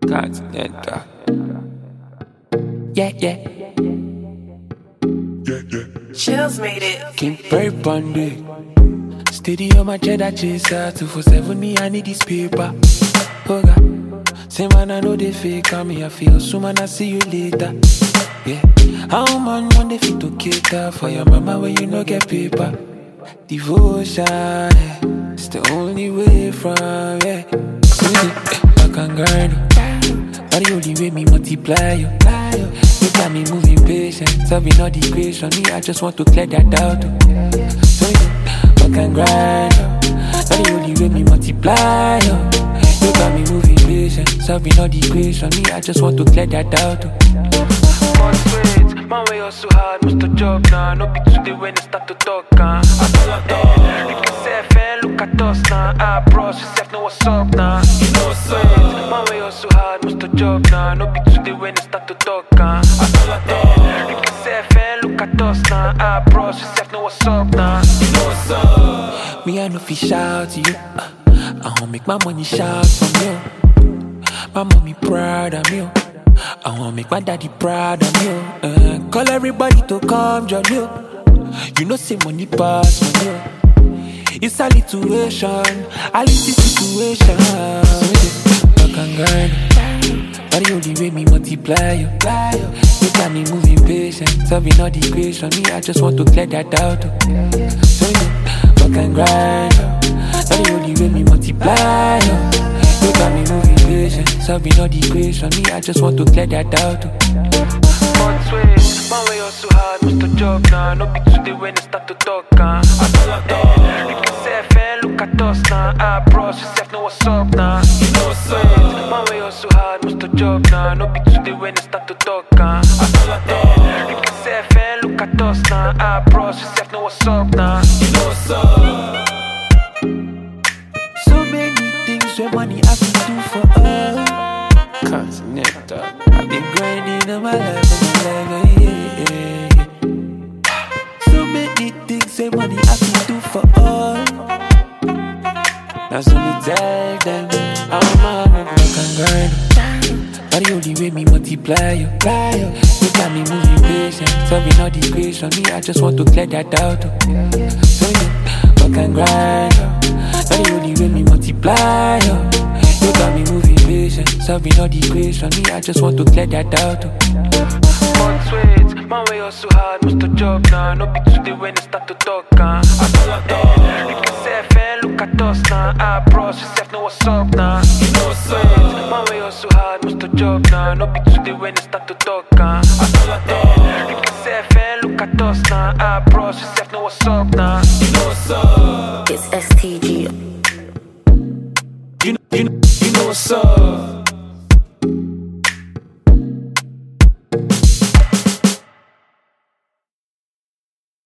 Continental. Yeah, yeah. Chills made it. King Perry Bundy. Steady on my cheddar chaser. 247 me, I need this paper. Oh God. Say man, I know they fake on me. I feel soon, man, I see you later. Yeah. How man they fit to cater for your mama when you no get paper? Devotion, yeah. It's the only way from, yeah. I can grind it. But the only way me multiply you. You got me moving patient, solving all the equation. Me, I just want to clear that out. So yeah, I can grind you. But the only way me multiply you. You got me moving patient, solving all the equation. Me, I just want to clear that out. Man, way hustle hard, must the job now. No be today when they start to talk, I feel like that. You can say, fan, look at us now. I bros, yourself know what's up now. You know what's up. Man, way hustle hard, must the job now. No be today when they start to talk, I feel like that. You can say, fan, look at us now. I bros, yourself know what's up now. You know what's up. Me, I know fi shout to you. I won't make my money shout from you. My mommy proud of me. I wanna make my daddy proud of me. Call everybody to come join you. You know say money pass on you. It's a situation, a little situation. I can grind, but the only way me multiply you. You got me moving patient, solving all the equation. Me, I just want to clear that out. So yeah, I can grind, but the only way me multiply you. You got me moving patient, solving all the equation. Me, I just want to clear that out. But wait, man, way hustle hard, must the job now. No be today when they start to talk, I feel like that. You can say, fan, look at us now. I bros, yourself know what's up now. You know what's up. Man, way hustle hard, must the job now. No be today when they start to talk, I feel like that. You can say, fan, look at us now. I bros, yourself know what's up now. You know what's up. So many things where money I can do for us. Continental. I've been grinding all my life, yeah. So many things where money I can do for us. Now so me tell them, I'm a can grind. But the only way me multiply you. You got me moving patient, solving all the equation. Me, I just want to clear that out. So yeah, I can grind. But the only way me multiply you. You got me moving patient, solving all the equation. Me, I just want to clear that out. But wait, man, way hustle hard, must the job now. No be today when they start to talk, I feel like that. You can say, fan, look at us now. I bros, yourself know what's up now. You know what's up. Man, way hustle hard, must the job now. No be today when they start to talk, I feel like that. You can say, fan, look at us now. I bros, yourself know what's up now. You know what's up. It's ST.